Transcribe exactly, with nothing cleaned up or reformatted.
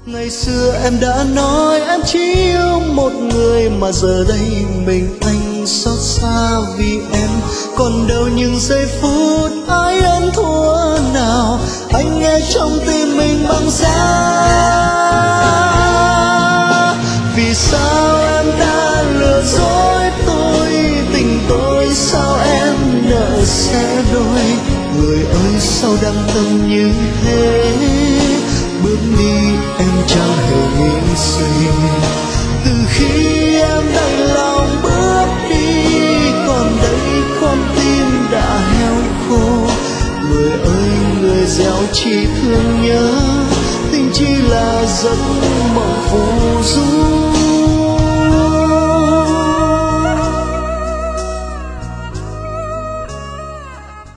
Ngày xưa em đã nói em chỉ yêu một người, mà giờ đây mình anh xót xa vì em. Còn đâu những giây phút ai ăn thua nào, anh nghe trong tim mình băng giá. Vì sao em đã lừa dối tôi, tình tôi sao em nợ sẽ đôi. Người ơi sao đắm tâm như thế, bước đi em chẳng hề nghĩ suy. Từ khi em đành lòng bước đi, còn đây con tim đã heo khô. Người ơi người gieo chỉ thương nhớ, tình chỉ là giấc mộng phù du.